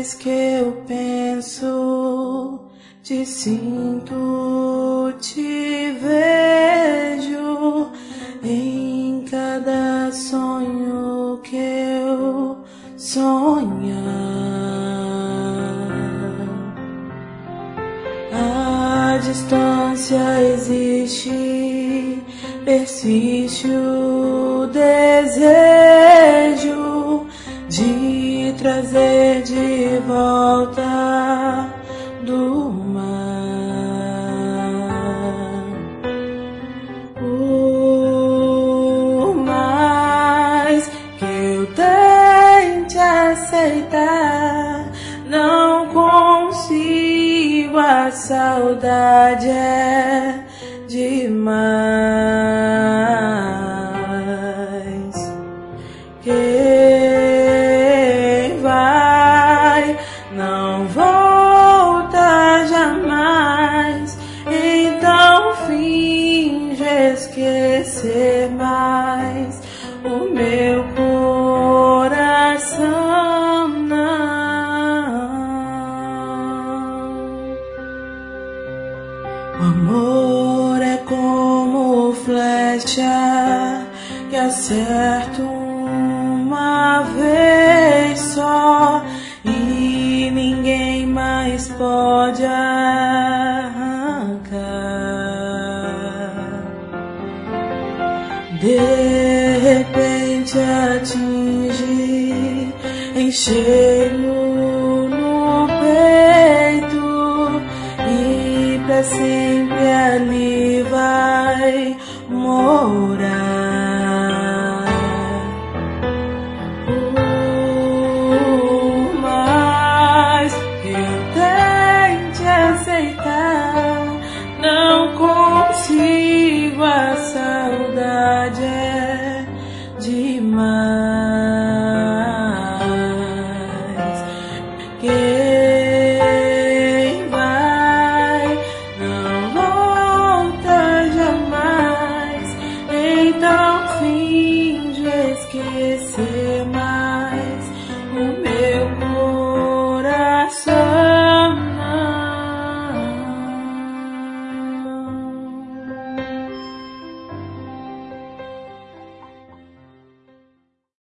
vez que eu penso, te sinto, te vejo em cada sonho que eu sonhar. A distância existe, persiste o desejo de trazer de volta do mar. Por mais que eu tente aceitar, não consigo, a saudade é demais. Quem vai não volta jamais, então finge esquecer mais o meu coração não. O amor é como flecha que acerta uma vez só e ninguém mais pode arrancar. De repente atinge em cheio no peito e pra se